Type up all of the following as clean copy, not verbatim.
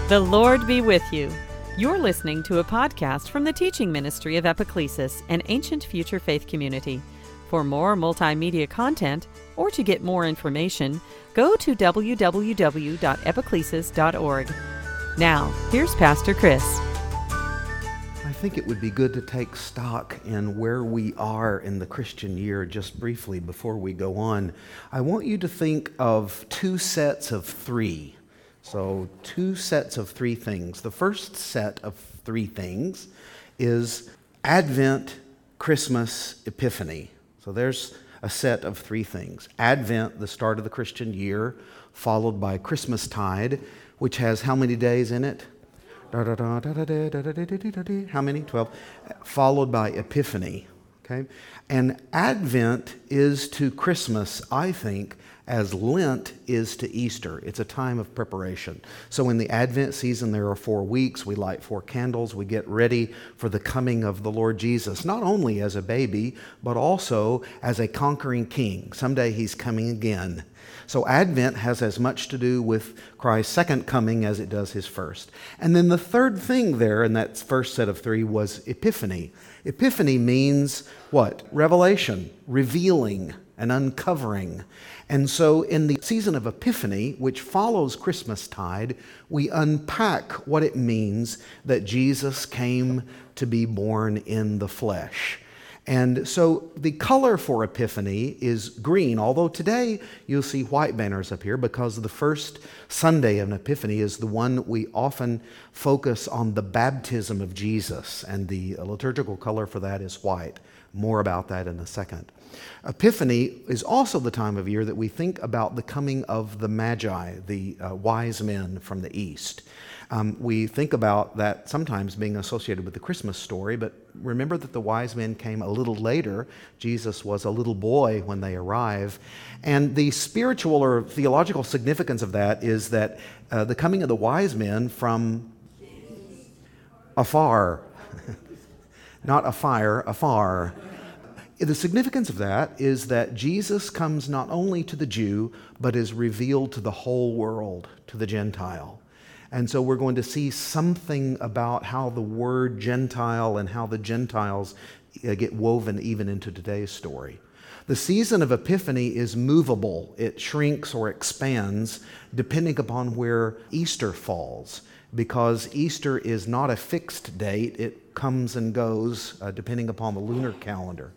The Lord be with you. You're listening to a podcast from the teaching ministry of Epiclesis, an ancient future faith community. For more multimedia content, or to get more information, go to www.epiclesis.org. Now, here's Pastor Chris. I think it would be good to take stock in where we are in the Christian year just briefly before we go on. I want you to think of two sets of three. So, two sets of three things. The first set of three things is Advent, Christmas, Epiphany. So there's a set of three things. Advent, the start of the Christian year, followed by Christmastide, which has how many days in it? How many? 12. Followed by Epiphany. Okay? And Advent is to Christmas, I think, as Lent is to Easter. It's a time of preparation. So in the Advent season, there are 4 weeks. We light 4 candles. We get ready for the coming of the Lord Jesus, not only as a baby, but also as a conquering king. Someday he's coming again. So Advent has as much to do with Christ's second coming as it does his first. And then the third thing there in that first set of three was Epiphany. Epiphany means what? Revelation, revealing, and uncovering. And so in the season of Epiphany, which follows Christmastide, we unpack what it means that Jesus came to be born in the flesh. And so the color for Epiphany is green, although today you'll see white banners up here because the first Sunday of Epiphany is the one we often focus on the baptism of Jesus, and the liturgical color for that is white. More about that in a second. Epiphany is also the time of year that we think about the coming of the Magi, the wise men from the East. We think about that sometimes being associated with the Christmas story, but remember that the wise men came a little later. Jesus was a little boy when they arrive. And the spiritual or theological significance of that is that the coming of the wise men from afar, not a fire, afar. The significance of that is that Jesus comes not only to the Jew, but is revealed to the whole world, to the Gentile. And so we're going to see something about how the word Gentile and how the Gentiles get woven even into today's story. The season of Epiphany is movable. It shrinks or expands depending upon where Easter falls, because Easter is not a fixed date. It comes and goes depending upon the lunar calendar.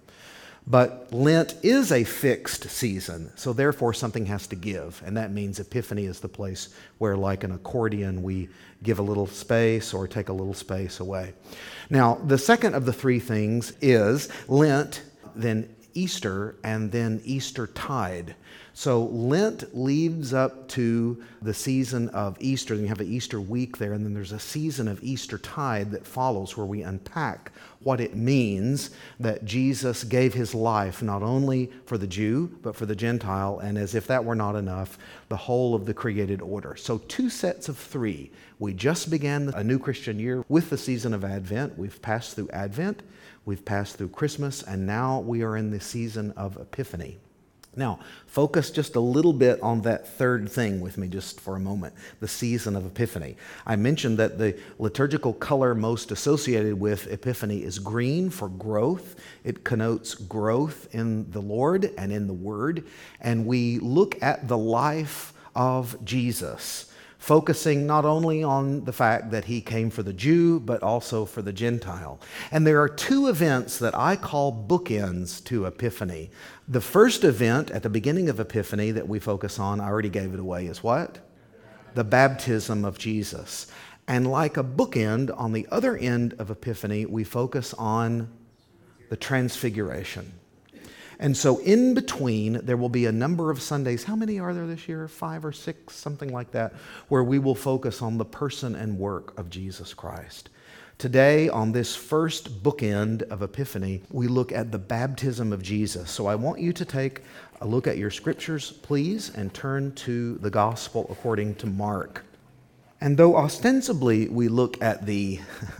But Lent is a fixed season, so therefore something has to give. And that means Epiphany is the place where, like an accordion, we give a little space or take a little space away. Now, the second of the three things is Lent, then Easter, and then Eastertide. So Lent leads up to the season of Easter. Then you have an Easter week there, and then there's a season of Eastertide that follows where we unpack what it means that Jesus gave his life not only for the Jew, but for the Gentile, and as if that were not enough, the whole of the created order. So 2 sets of 3. We just began a new Christian year with the season of Advent. We've passed through Advent, we've passed through Christmas, and now we are in the season of Epiphany. Now, focus just a little bit on that third thing with me just for a moment, the season of Epiphany. I mentioned that the liturgical color most associated with Epiphany is green for growth. It connotes growth in the Lord and in the Word. And we look at the life of Jesus, focusing not only on the fact that he came for the Jew, but also for the Gentile. And there are 2 events that I call bookends to Epiphany. The first event at the beginning of Epiphany that we focus on, I already gave it away, is what? The baptism of Jesus. And like a bookend, on the other end of Epiphany, we focus on the transfiguration. And so in between, there will be a number of Sundays. How many are there this year? 5 or 6, something like that, where we will focus on the person and work of Jesus Christ. Today, on this first bookend of Epiphany, we look at the baptism of Jesus. So I want you to take a look at your scriptures, please, and turn to the Gospel according to Mark. And though ostensibly we look at the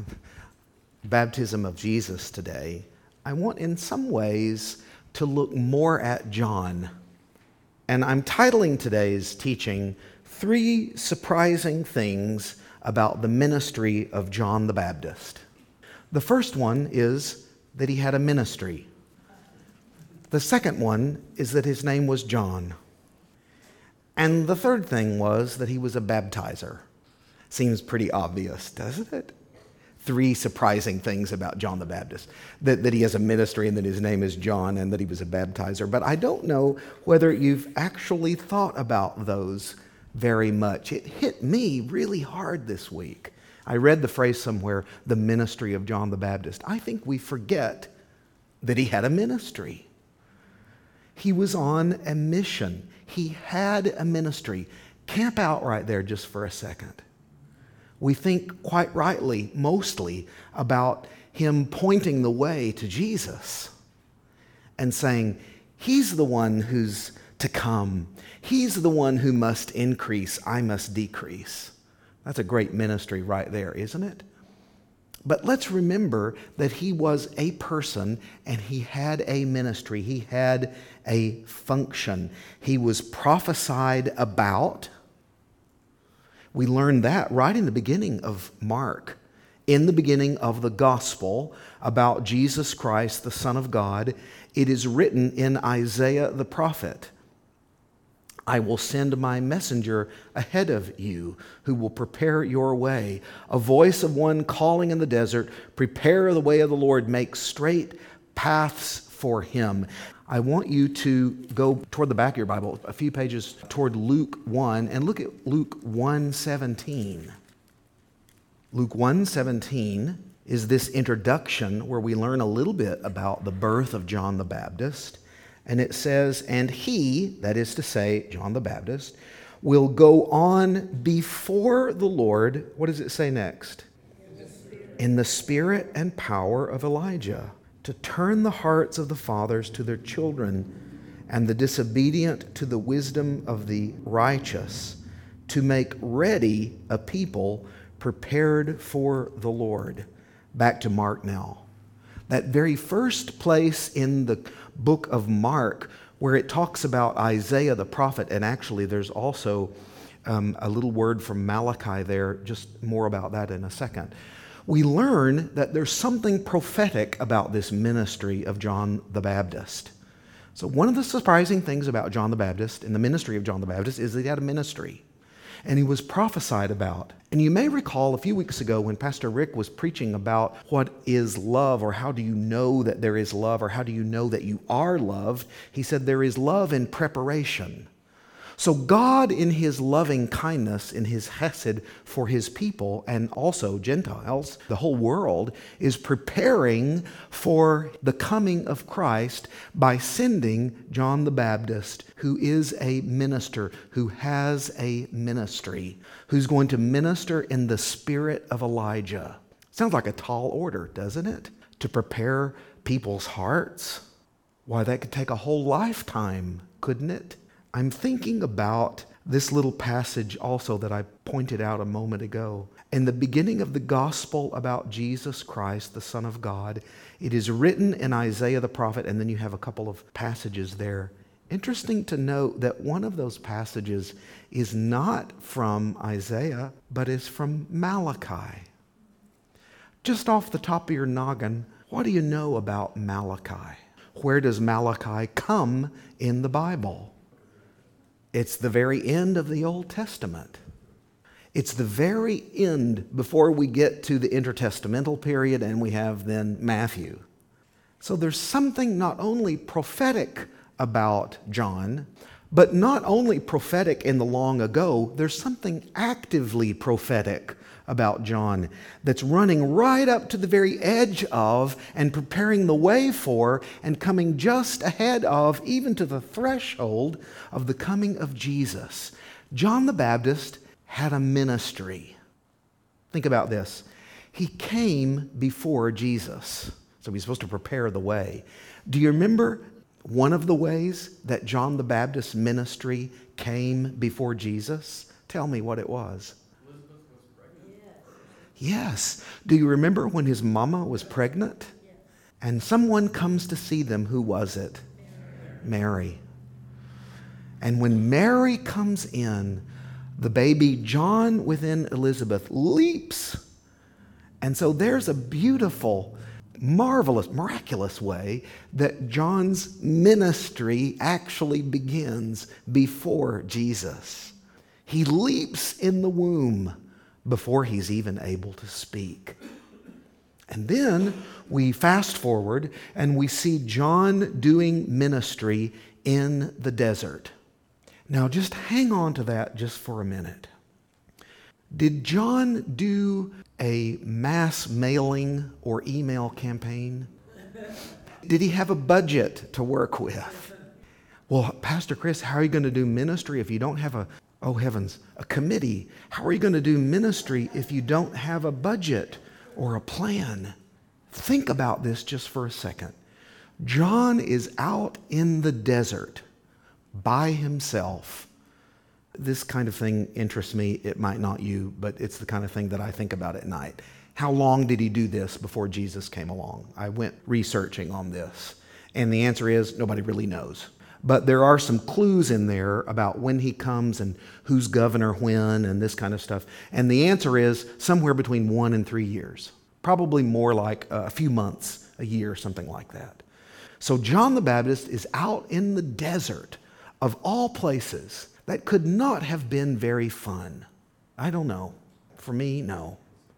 baptism of Jesus today, I want in some ways to look more at John. And I'm titling today's teaching, 3 Surprising Things about the ministry of John the Baptist. The first one is that he had a ministry. The second one is that his name was John. And the third thing was that he was a baptizer. Seems pretty obvious, doesn't it? 3 surprising things about John the Baptist. That he has a ministry and that his name is John and that he was a baptizer. But I don't know whether you've actually thought about those very much. It hit me really hard this week. I read the phrase somewhere, the ministry of John the Baptist. I think we forget that he had a ministry. He was on a mission. He had a ministry. Camp out right there just for a second. We think quite rightly, mostly, about him pointing the way to Jesus and saying, he's the one who's to come. He's the one who must increase. I must decrease. That's a great ministry right there, isn't it? But let's remember that he was a person and he had a ministry. He had a function. He was prophesied about. We learn that right in the beginning of Mark. In the beginning of the gospel about Jesus Christ, the Son of God, it is written in Isaiah the prophet, I will send my messenger ahead of you who will prepare your way. A voice of one calling in the desert, prepare the way of the Lord, make straight paths for him. I want you to go toward the back of your Bible, a few pages toward Luke 1, and look at Luke 1:17. Luke 1:17 is this introduction where we learn a little bit about the birth of John the Baptist. And it says, and he, that is to say, John the Baptist, will go on before the Lord. What does it say next? In the spirit and power of Elijah, to turn the hearts of the fathers to their children and the disobedient to the wisdom of the righteous, to make ready a people prepared for the Lord. Back to Mark now. That very first place in the book of Mark where it talks about Isaiah the prophet, and actually there's also a little word from Malachi there, just more about that in a second. We learn that there's something prophetic about this ministry of John the Baptist. So one of the surprising things about John the Baptist and the ministry of John the Baptist is that he had a ministry. And he was prophesied about. And you may recall a few weeks ago when Pastor Rick was preaching about what is love, or how do you know that there is love, or how do you know that you are loved, he said there is love in preparation. So God, in his loving kindness, in his hesed for his people, and also Gentiles, the whole world, is preparing for the coming of Christ by sending John the Baptist, who is a minister, who has a ministry, who's going to minister in the spirit of Elijah. Sounds like a tall order, doesn't it? To prepare people's hearts. Why, that could take a whole lifetime, couldn't it? I'm thinking about this little passage also that I pointed out a moment ago. In the beginning of the gospel about Jesus Christ, the Son of God, it is written in Isaiah the prophet, and then you have a couple of passages there. Interesting to note that one of those passages is not from Isaiah, but is from Malachi. Just off the top of your noggin, what do you know about Malachi? Where does Malachi come in the Bible? It's the very end of the Old Testament. It's the very end before we get to the intertestamental period and we have then Matthew. So there's something not only prophetic about John, but not only prophetic in the long ago, there's something actively prophetic about John that's running right up to the very edge of and preparing the way for and coming just ahead of, even to the threshold of the coming of Jesus. John the Baptist had a ministry. Think about this. He came before Jesus. So he's supposed to prepare the way. Do you remember one of the ways that John the Baptist's ministry came before Jesus? Tell me what it was. Yes. Do you remember when his mama was pregnant? Yes. And someone comes to see them. Who was it? Mary. And when Mary comes in, The baby John within Elizabeth leaps. And so there's a beautiful, marvelous, miraculous way that John's ministry actually begins before Jesus. He leaps in the womb before he's even able to speak. And then we fast forward and we see John doing ministry in the desert. Now just hang on to that just for a minute. Did John do a mass mailing or email campaign? Did he have a budget to work with? Well, Pastor Chris, how are you going to do ministry if you don't have a committee? How are you going to do ministry if you don't have a budget or a plan? Think about this just for a second. John is out in the desert by himself. This kind of thing interests me. It might not you, but it's the kind of thing that I think about at night. How long did he do this before Jesus came along? I went researching on this, and the answer is nobody really knows. But there are some clues in there about when he comes and who's governor when and this kind of stuff. And the answer is somewhere between 1 and 3 years. Probably more like a few months, a year, something like that. So John the Baptist is out in the desert of all places. That could not have been very fun. I don't know. For me, no.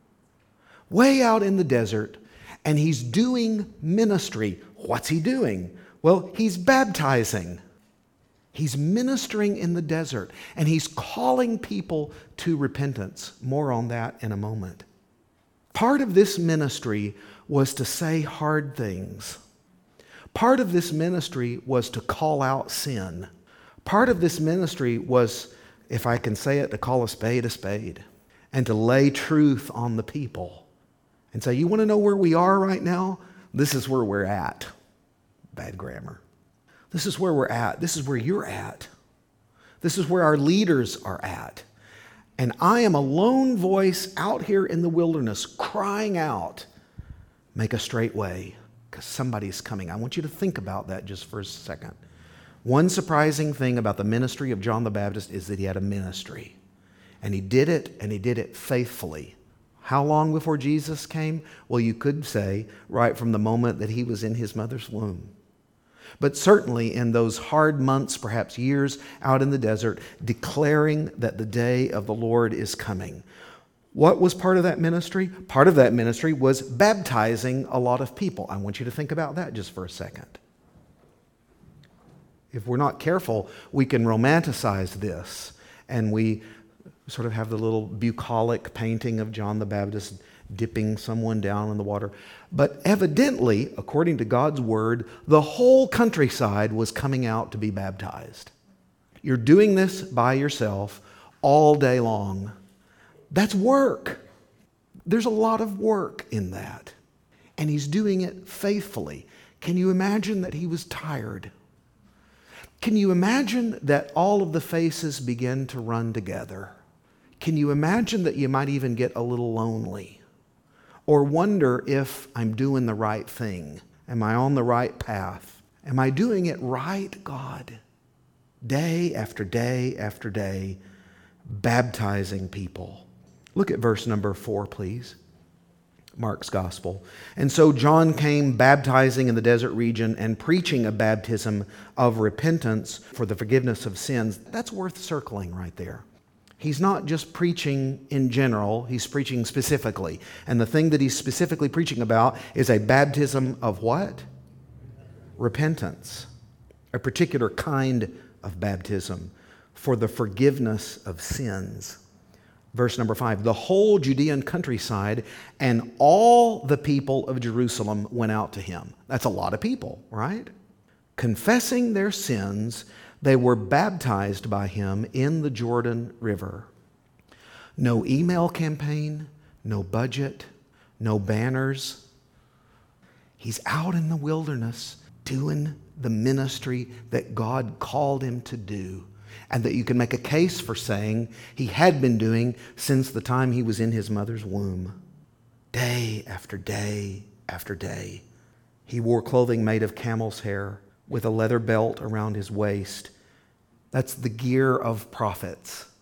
Way out in the desert, and he's doing ministry. What's he doing? Well, he's baptizing. He's ministering in the desert, and he's calling people to repentance. More on that in a moment. Part of this ministry was to say hard things. Part of this ministry was to call out sin. Part of this ministry was, if I can say it, to call a spade, and to lay truth on the people and say, you want to know where we are right now? This is where we're at. Bad grammar. This is where we're at. This is where you're at. This is where our leaders are at. And I am a lone voice out here in the wilderness crying out, make a straight way, because somebody's coming. I want you to think about that just for a second. One surprising thing about the ministry of John the Baptist is that he had a ministry. And he did it faithfully. How long before Jesus came? Well, you could say right from the moment that he was in his mother's womb. But certainly in those hard months, perhaps years out in the desert, declaring that the day of the Lord is coming. What was part of that ministry? Part of that ministry was baptizing a lot of people. I want you to think about that just for a second. If we're not careful, we can romanticize this, and we sort of have the little bucolic painting of John the Baptist dipping someone down in the water. But evidently, according to God's word, the whole countryside was coming out to be baptized. You're doing this by yourself all day long. That's work. There's a lot of work in that. And he's doing it faithfully. Can you imagine that he was tired? Can you imagine that all of the faces begin to run together? Can you imagine that you might even get a little lonely? Or wonder if I'm doing the right thing? Am I on the right path? Am I doing it right, God? Day after day after day, baptizing people. Look at verse number 4, please. Mark's Gospel. And so John came baptizing in the desert region and preaching a baptism of repentance for the forgiveness of sins. That's worth circling right there. He's not just preaching in general, he's preaching specifically. And the thing that he's specifically preaching about is a baptism of what? Repentance. A particular kind of baptism for the forgiveness of sins. Verse number 5, the whole Judean countryside and all the people of Jerusalem went out to him. That's a lot of people, right? Confessing their sins, they were baptized by him in the Jordan River. No email campaign, no budget, no banners. He's out in the wilderness doing the ministry that God called him to do, and that you can make a case for saying he had been doing since the time he was in his mother's womb. Day after day after day. He wore clothing made of camel's hair with a leather belt around his waist. That's the gear of prophets.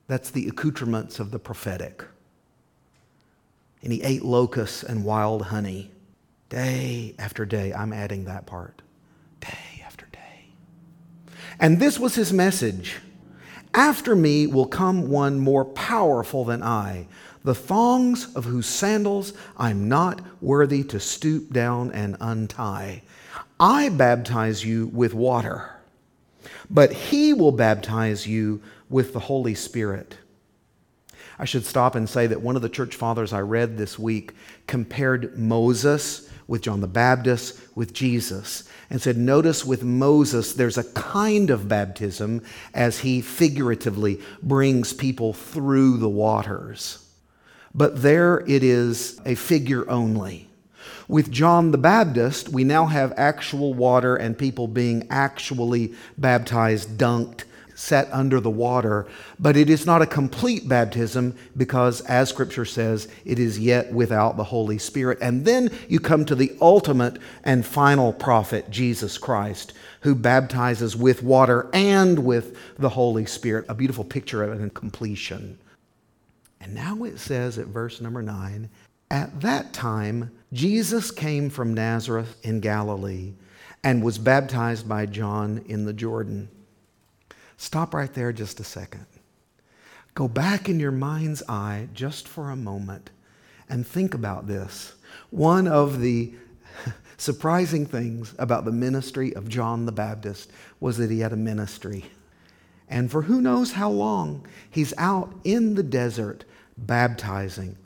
That's the accoutrements of the prophetic. And he ate locusts and wild honey. Day after day, I'm adding that part. Day after day. And this was his message. After me will come one more powerful than I, the thongs of whose sandals I'm not worthy to stoop down and untie. I baptize you with water, but he will baptize you with the Holy Spirit. I should stop and say that one of the church fathers I read this week compared Moses with John the Baptist with Jesus and said, notice with Moses there's a kind of baptism as he figuratively brings people through the waters. But there it is a figure only. With John the Baptist, we now have actual water and people being actually baptized, dunked, set under the water. But it is not a complete baptism because, as Scripture says, it is yet without the Holy Spirit. And then you come to the ultimate and final prophet, Jesus Christ, who baptizes with water and with the Holy Spirit. A beautiful picture of it in completion. And now it says at verse number 9, at that time, Jesus came from Nazareth in Galilee and was baptized by John in the Jordan. Stop right there just a second. Go back in your mind's eye just for a moment and think about this. One of the surprising things about the ministry of John the Baptist was that he had a ministry. And for who knows how long, he's out in the desert baptizing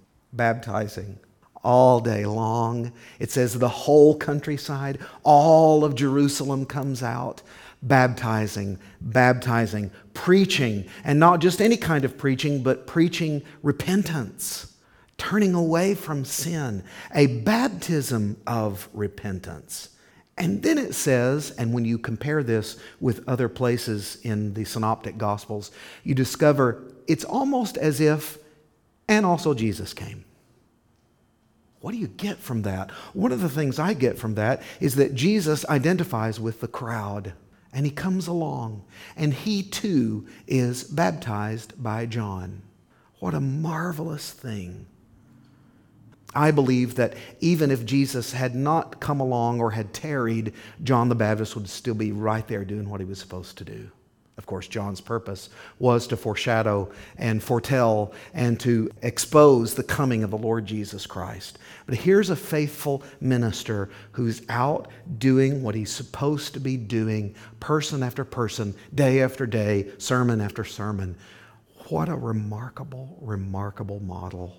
all day long. It says the whole countryside, all of Jerusalem comes out, baptizing, preaching, and not just any kind of preaching, but preaching repentance, turning away from sin, a baptism of repentance. And then it says, and when you compare this with other places in the Synoptic Gospels, you discover it's almost as if, and also Jesus came. What do you get from that? One of the things I get from that is that Jesus identifies with the crowd, and he comes along, and he too is baptized by John. What a marvelous thing. I believe that even if Jesus had not come along or had tarried, John the Baptist would still be right there doing what he was supposed to do. Of course, John's purpose was to foreshadow and foretell and to expose the coming of the Lord Jesus Christ. But here's a faithful minister who's out doing what he's supposed to be doing, person after person, day after day, sermon after sermon. What a remarkable, remarkable model.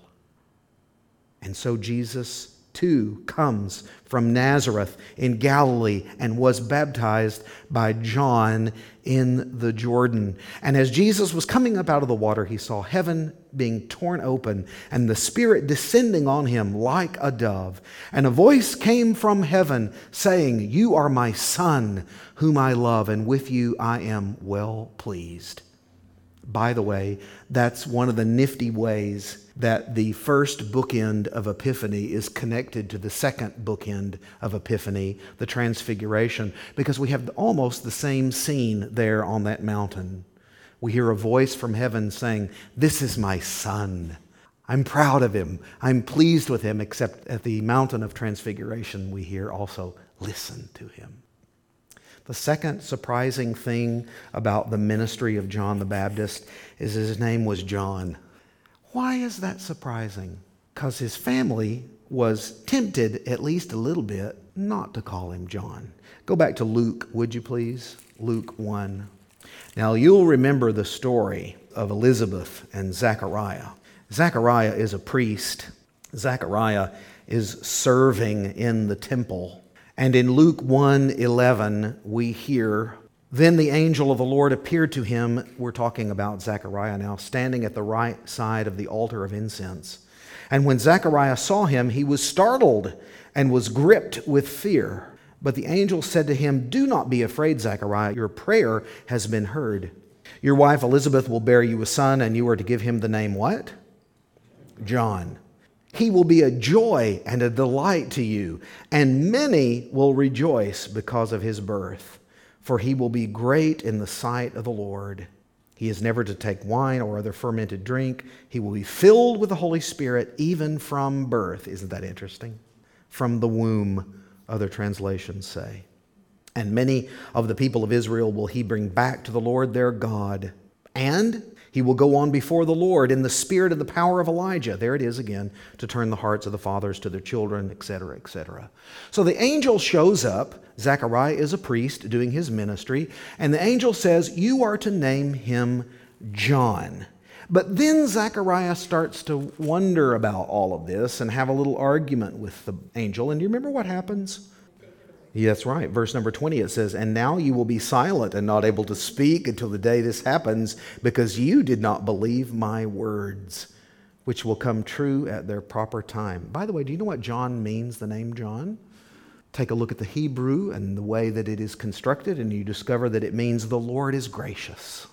And so Jesus too comes from Nazareth in Galilee and was baptized by John in the Jordan. And as Jesus was coming up out of the water, he saw heaven being torn open and the Spirit descending on him like a dove. And a voice came from heaven saying, "You are my Son, whom I love, and with you I am well pleased." By the way, that's one of the nifty ways that the first bookend of Epiphany is connected to the second bookend of Epiphany, the Transfiguration, because we have almost the same scene there on that mountain. We hear a voice from heaven saying, "This is my Son. I'm proud of him. I'm pleased with him," except at the mountain of Transfiguration, we hear also, "Listen to him." The second surprising thing about the ministry of John the Baptist is his name was John. Why is that surprising? Because his family was tempted, at least a little bit, not to call him John. Go back to Luke, would you please? Luke 1. Now, you'll remember the story of Elizabeth and Zechariah. Zechariah is a priest. Zechariah is serving in the temple. And in Luke 1:11, we hear, "Then the angel of the Lord appeared to him," we're talking about Zechariah now, "standing at the right side of the altar of incense. And when Zechariah saw him, he was startled and was gripped with fear. But the angel said to him, 'Do not be afraid, Zechariah. Your prayer has been heard. Your wife Elizabeth will bear you a son, and you are to give him the name,' what? John. He will be a joy and a delight to you, and many will rejoice because of his birth. For he will be great in the sight of the Lord. He is never to take wine or other fermented drink. He will be filled with the Holy Spirit even from birth. Isn't that interesting? From the womb, other translations say. And many of the people of Israel will he bring back to the Lord their God. And he will go on before the Lord in the spirit and the power of Elijah. There it is again, to turn the hearts of the fathers to their children, etc., etc. So the angel shows up. Zechariah is a priest doing his ministry. And the angel says, you are to name him John. But then Zechariah starts to wonder about all of this and have a little argument with the angel. And do you remember what happens? Yeah, that's right. Verse number 20, it says, and now you will be silent and not able to speak until the day this happens, because you did not believe my words, which will come true at their proper time. By the way, do you know what John means, the name John? Take a look at the Hebrew and the way that it is constructed, and you discover that it means the Lord is gracious.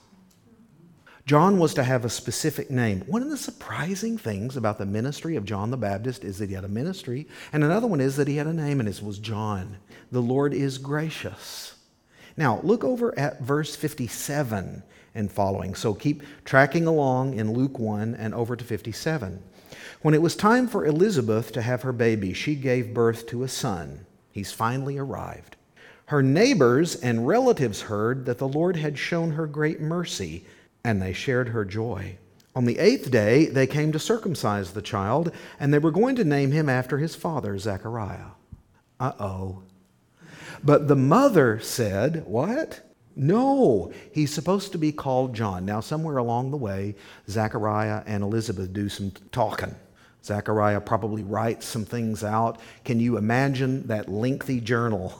John was to have a specific name. One of the surprising things about the ministry of John the Baptist is that he had a ministry, and another one is that he had a name, and it was John. The Lord is gracious. Now, look over at verse 57 and following. So keep tracking along in Luke 1 and over to 57. When it was time for Elizabeth to have her baby, she gave birth to a son. He's finally arrived. Her neighbors and relatives heard that the Lord had shown her great mercy, and they shared her joy. On the 8th day, they came to circumcise the child, and they were going to name him after his father, Zechariah. Uh-oh. But the mother said, what? No, he's supposed to be called John. Now, somewhere along the way, Zechariah and Elizabeth do some talking. Zechariah probably writes some things out. Can you imagine that lengthy journal?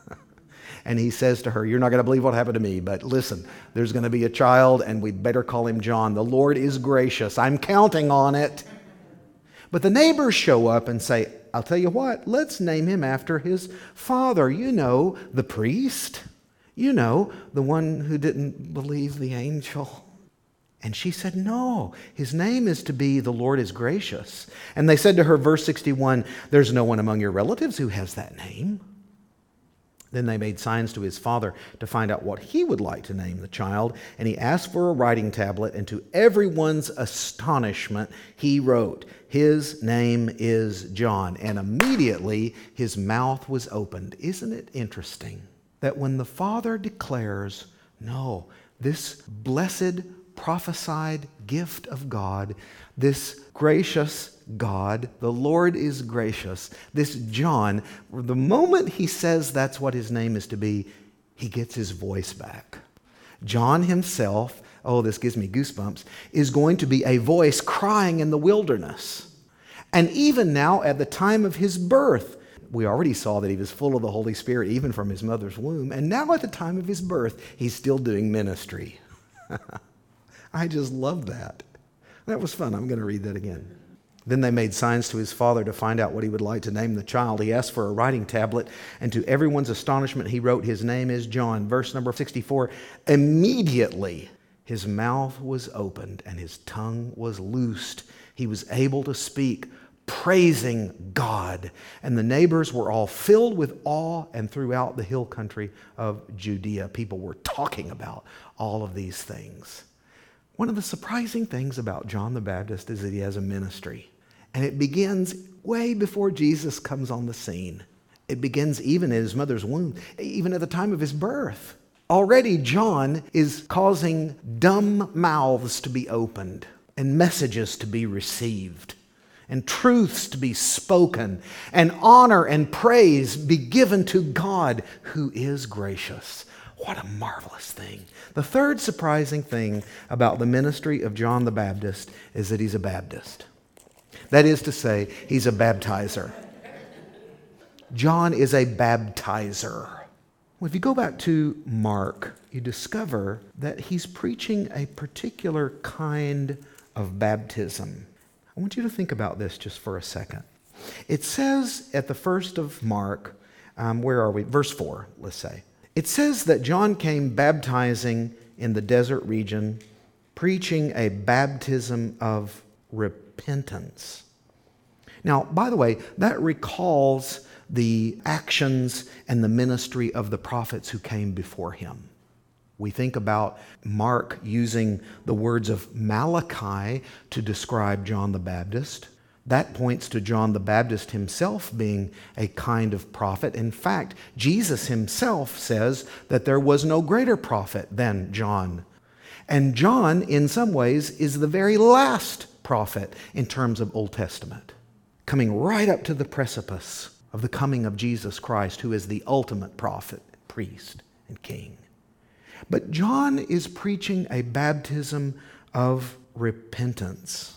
And he says to her, you're not going to believe what happened to me, but listen, there's going to be a child, and we better call him John. The Lord is gracious. I'm counting on it. But the neighbors show up and say, I'll tell you what, let's name him after his father. You know, the priest. You know, the one who didn't believe the angel. And she said, no, his name is to be the Lord is gracious. And they said to her, verse 61, there's no one among your relatives who has that name. Then they made signs to his father to find out what he would like to name the child. And he asked for a writing tablet, and to everyone's astonishment, he wrote, his name is John. And immediately his mouth was opened. Isn't it interesting that when the father declares, no, this blessed prophesied gift of God, this gracious God, the Lord is gracious, this John, the moment he says that's what his name is to be, he gets his voice back. John himself, oh, this gives me goosebumps, is going to be a voice crying in the wilderness. And even now, at the time of his birth, we already saw that he was full of the Holy Spirit even from his mother's womb. And now at the time of his birth, he's still doing ministry. I just love that. That was fun. I'm going to read that again. Then they made signs to his father to find out what he would like to name the child. He asked for a writing tablet, and to everyone's astonishment, he wrote, his name is John. Verse number 64, immediately his mouth was opened and his tongue was loosed. He was able to speak, praising God. And the neighbors were all filled with awe, and throughout the hill country of Judea, people were talking about all of these things. One of the surprising things about John the Baptist is that he has a ministry. And it begins way before Jesus comes on the scene. It begins even in his mother's womb, even at the time of his birth. Already John is causing dumb mouths to be opened and messages to be received and truths to be spoken and honor and praise be given to God who is gracious. What a marvelous thing. The third surprising thing about the ministry of John the Baptist is that he's a Baptist. That is to say, he's a baptizer. John is a baptizer. Well, if you go back to Mark, you discover that he's preaching a particular kind of baptism. I want you to think about this just for a second. It says at the first of Mark, where are we? Verse 4, let's say. It says that John came baptizing in the desert region, preaching a baptism of repentance. Now, by the way, that recalls the actions and the ministry of the prophets who came before him. We think about Mark using the words of Malachi to describe John the Baptist. That points to John the Baptist himself being a kind of prophet. In fact, Jesus himself says that there was no greater prophet than John. And John, in some ways, is the very last prophet in terms of Old Testament, coming right up to the precipice of the coming of Jesus Christ, who is the ultimate prophet, priest, and king. But John is preaching a baptism of repentance.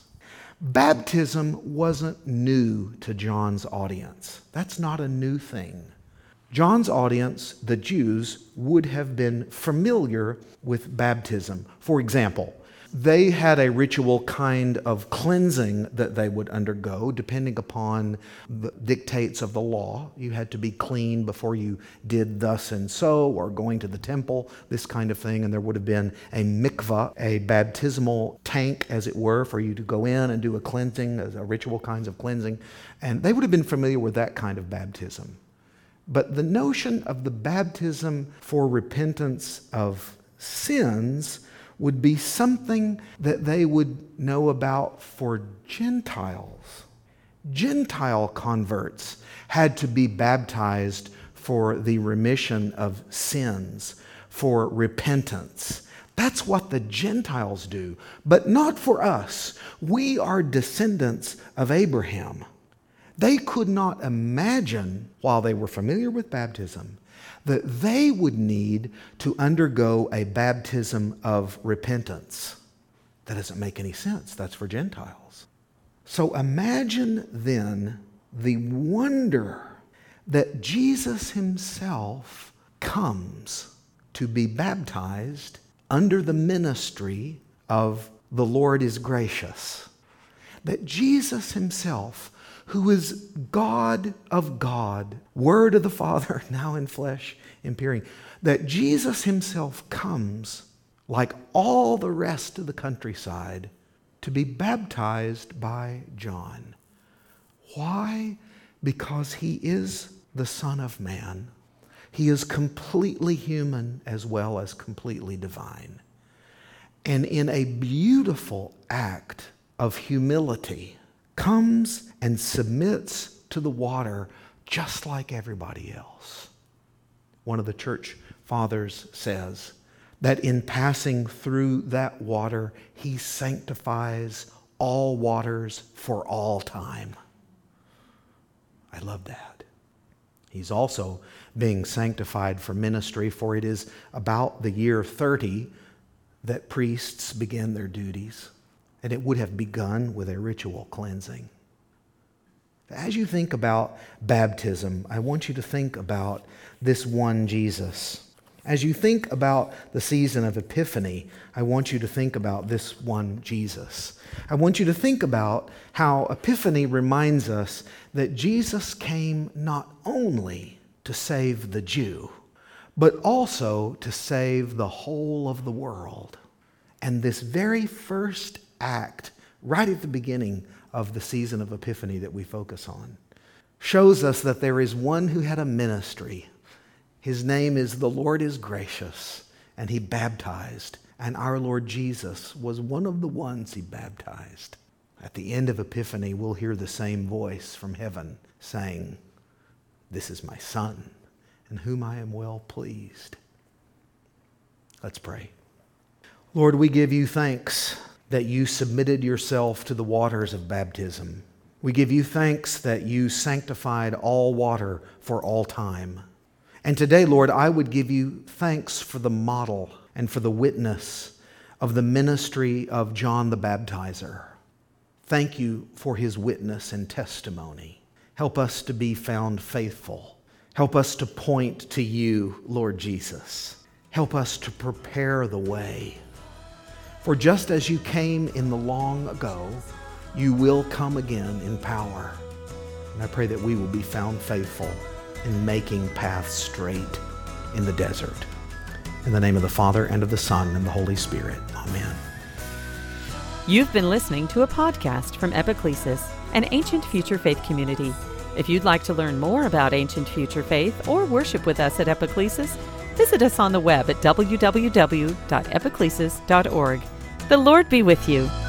Baptism wasn't new to John's audience. That's not a new thing. John's audience, the Jews, would have been familiar with baptism. For example, they had a ritual kind of cleansing that they would undergo depending upon the dictates of the law. You had to be clean before you did thus and so, or going to the temple, this kind of thing. And there would have been a mikvah, a baptismal tank, as it were, for you to go in and do a cleansing, a ritual kinds of cleansing. And they would have been familiar with that kind of baptism. But the notion of the baptism for repentance of sins would be something that they would know about for Gentiles. Gentile converts had to be baptized for the remission of sins, for repentance. That's what the Gentiles do, but not for us. We are descendants of Abraham. They could not imagine, while they were familiar with baptism, that they would need to undergo a baptism of repentance. That doesn't make any sense. That's for Gentiles. So imagine then the wonder that Jesus himself comes to be baptized under the ministry of the Lord is gracious. That Jesus himself, who is God of God, Word of the Father, now in flesh, appearing, that Jesus himself comes, like all the rest of the countryside, to be baptized by John. Why? Because he is the Son of Man. He is completely human as well as completely divine. And in a beautiful act of humility, comes and submits to the water just like everybody else. One of the church fathers says that in passing through that water, he sanctifies all waters for all time. I love that. He's also being sanctified for ministry, for it is about the year 30 that priests begin their duties. And it would have begun with a ritual cleansing. As you think about baptism, I want you to think about this one Jesus. As you think about the season of Epiphany, I want you to think about this one Jesus. I want you to think about how Epiphany reminds us that Jesus came not only to save the Jew, but also to save the whole of the world. And this very first act, right at the beginning of the season of Epiphany that we focus on, shows us that there is one who had a ministry. His name is the Lord is gracious, and he baptized. And our Lord Jesus was one of the ones he baptized. At the end of Epiphany, we'll hear the same voice from heaven saying, "This is my Son, in whom I am well pleased." Let's pray. Lord, we give you thanks that you submitted yourself to the waters of baptism. We give you thanks that you sanctified all water for all time. And today, Lord, I would give you thanks for the model and for the witness of the ministry of John the Baptizer. Thank you for his witness and testimony. Help us to be found faithful. Help us to point to you, Lord Jesus. Help us to prepare the way. For just as you came in the long ago, you will come again in power. And I pray that we will be found faithful in making paths straight in the desert. In the name of the Father, and of the Son, and the Holy Spirit. Amen. You've been listening to a podcast from Epiclesis, an ancient future faith community. If you'd like to learn more about ancient future faith or worship with us at Epiclesis, visit us on the web at www.epiclesis.org. The Lord be with you.